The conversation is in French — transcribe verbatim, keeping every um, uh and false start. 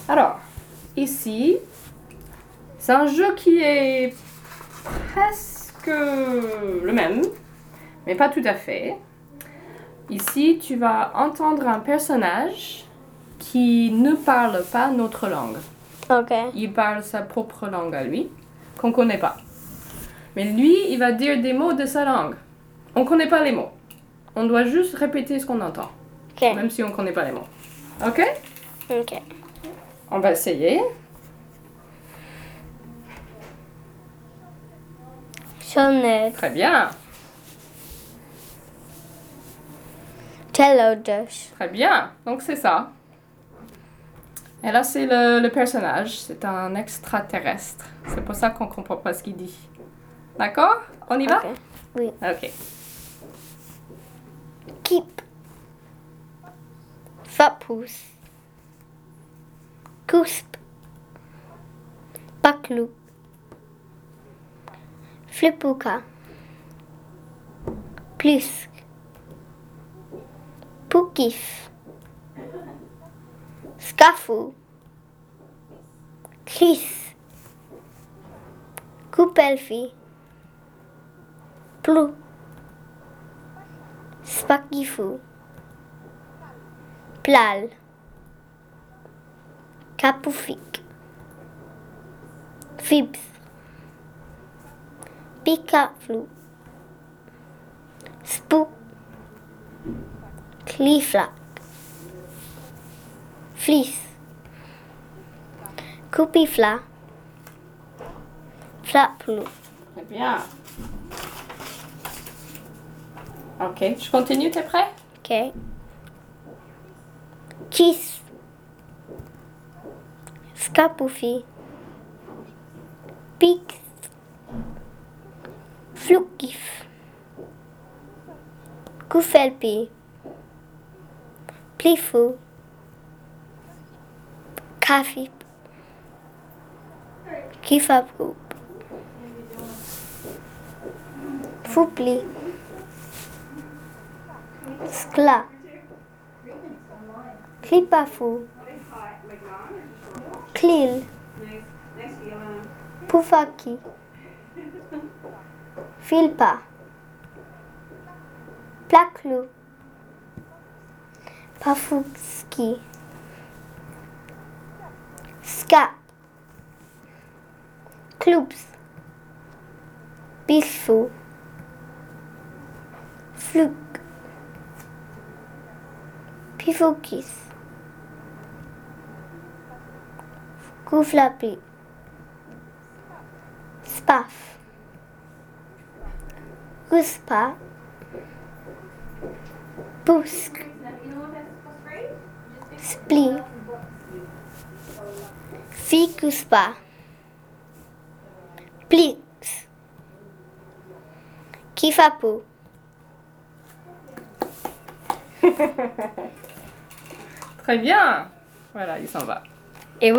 Alors, ici, c'est un jeu qui est presque le même, mais pas tout à fait. Ici, tu vas entendre un personnage qui ne parle pas notre langue. Ok. Il parle sa propre langue à lui, qu'on ne connaît pas. Mais lui, il va dire des mots de sa langue. On ne connaît pas les mots. On doit juste répéter ce qu'on entend, Ok. même si on ne connaît pas les mots. Ok? Ok. On va essayer. Sonnette. Très bien. Telodos. Très bien. Donc, c'est ça. Et là, c'est le, le personnage. C'est un extraterrestre. C'est pour ça qu'on ne comprend pas ce qu'il dit. D'accord? On y va? Ok. Oui. Ok. Keep. Fapous. Cusp. Paklou. Flipuka. Plusk. Poukif. Scafou. Clis. Coupelfi. Plou. Spakifou. Plal. Capoufik. Fibs. Picaflou. Spook. Cliflac. Fleece. Coupifla. Flaplou. Très bien. Ok. Je continue, t'es prêt? Ok. Kiss. Scapoufi. Pix. Floukif. Koufelpi. Plifou. Kafip. Kifapoup. Foupli. Skla. Klipafou. Klil. Poufaki. Filpa. Plaklou. Pafouski. Skap. Kloops. Bisfou. Flouk. Pifoukis. Kouflapi. Spaf. Guspa. Pousk. Spli. Ficuspa. Plix. Kifapou. Très bien. Voilà, il s'en va.